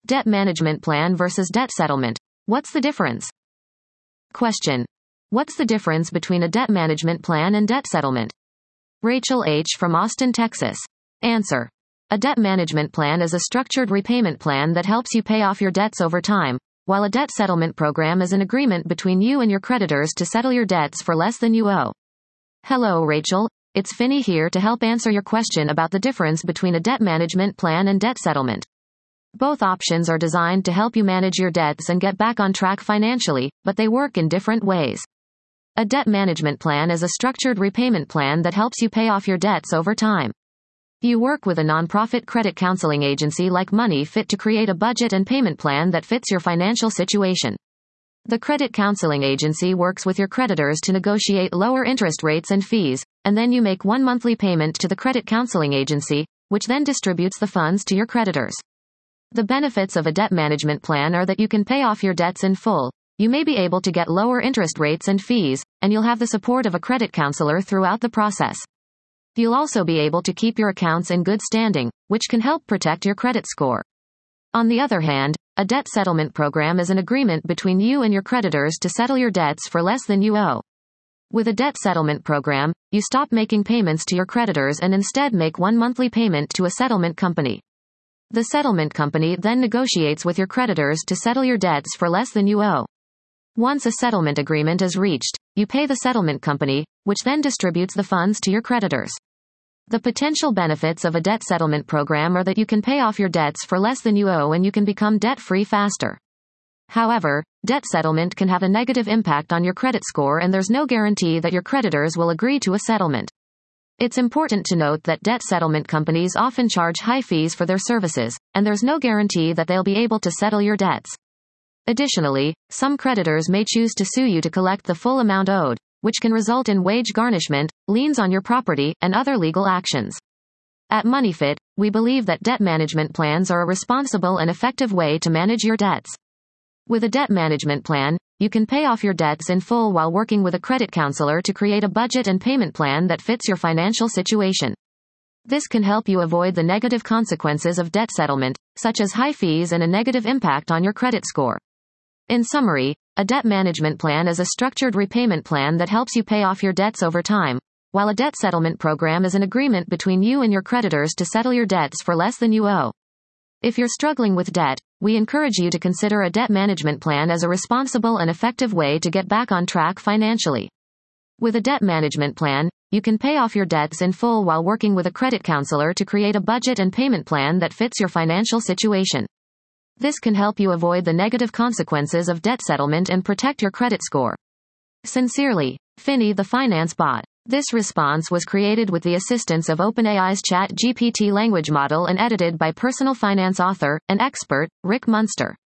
Debt management plan versus debt settlement. What's the difference? Question. What's the difference between a debt management plan and debt settlement? Rachel H. from Austin, Texas. Answer. A debt management plan is a structured repayment plan that helps you pay off your debts over time, while a debt settlement program is an agreement between you and your creditors to settle your debts for less than you owe. Hello, Rachel. It's Finney here to help answer your question about the difference between a debt management plan and debt settlement. Both options are designed to help you manage your debts and get back on track financially, but they work in different ways. A debt management plan is a structured repayment plan that helps you pay off your debts over time. You work with a nonprofit credit counseling agency like MoneyFit to create a budget and payment plan that fits your financial situation. The credit counseling agency works with your creditors to negotiate lower interest rates and fees, and then you make one monthly payment to the credit counseling agency, which then distributes the funds to your creditors. The benefits of a debt management plan are that you can pay off your debts in full, you may be able to get lower interest rates and fees, and you'll have the support of a credit counselor throughout the process. You'll also be able to keep your accounts in good standing, which can help protect your credit score. On the other hand, a debt settlement program is an agreement between you and your creditors to settle your debts for less than you owe. With a debt settlement program, you stop making payments to your creditors and instead make one monthly payment to a settlement company. The settlement company then negotiates with your creditors to settle your debts for less than you owe. Once a settlement agreement is reached, you pay the settlement company, which then distributes the funds to your creditors. The potential benefits of a debt settlement program are that you can pay off your debts for less than you owe and you can become debt-free faster. However, debt settlement can have a negative impact on your credit score and there's no guarantee that your creditors will agree to a settlement. It's important to note that debt settlement companies often charge high fees for their services, and there's no guarantee that they'll be able to settle your debts. Additionally, some creditors may choose to sue you to collect the full amount owed, which can result in wage garnishment, liens on your property, and other legal actions. At MoneyFit, we believe that debt management plans are a responsible and effective way to manage your debts. With a debt management plan, you can pay off your debts in full while working with a credit counselor to create a budget and payment plan that fits your financial situation. This can help you avoid the negative consequences of debt settlement, such as high fees and a negative impact on your credit score. In summary, a debt management plan is a structured repayment plan that helps you pay off your debts over time, while a debt settlement program is an agreement between you and your creditors to settle your debts for less than you owe. If you're struggling with debt, we encourage you to consider a debt management plan as a responsible and effective way to get back on track financially. With a debt management plan, you can pay off your debts in full while working with a credit counselor to create a budget and payment plan that fits your financial situation. This can help you avoid the negative consequences of debt settlement and protect your credit score. Sincerely, Finney the Finance Bot. This response was created with the assistance of OpenAI's ChatGPT language model and edited by personal finance author and expert, Rick Munster.